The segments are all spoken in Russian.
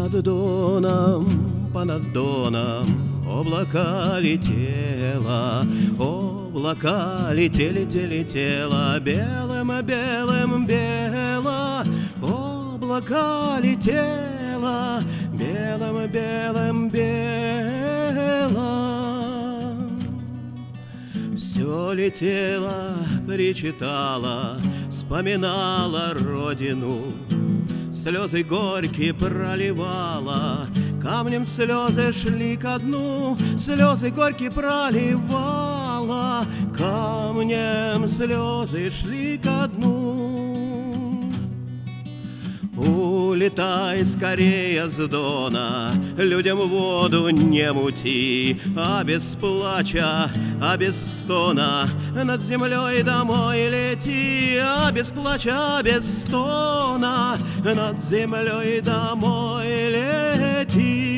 понад доном облака летело, облака летело, белым бело, облака летело, белым бело. Все летело, причитало, вспоминала родину, слезы горькие проливала, камнем слезы шли ко дну, слезы горькие проливала, камнем слезы шли ко дну. Улетай скорее с дона, людям воду не мути, а без плача, а без стона над землей домой лети, а без плача, без стона над землей домой лети.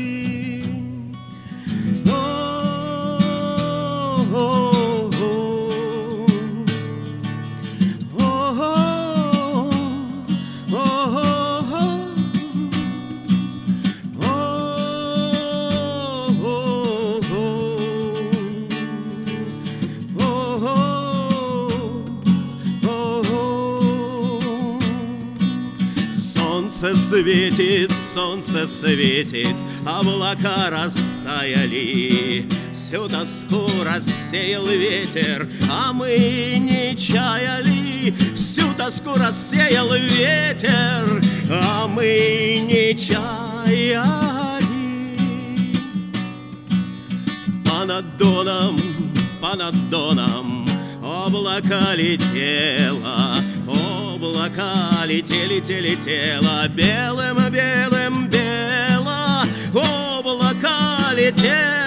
Солнце светит, облака растаяли, всю тоску рассеял ветер, а мы не чаяли. Всю тоску рассеял ветер, а мы не чаяли. Понад доном облака летело, облака летело, белым бело, облака летело.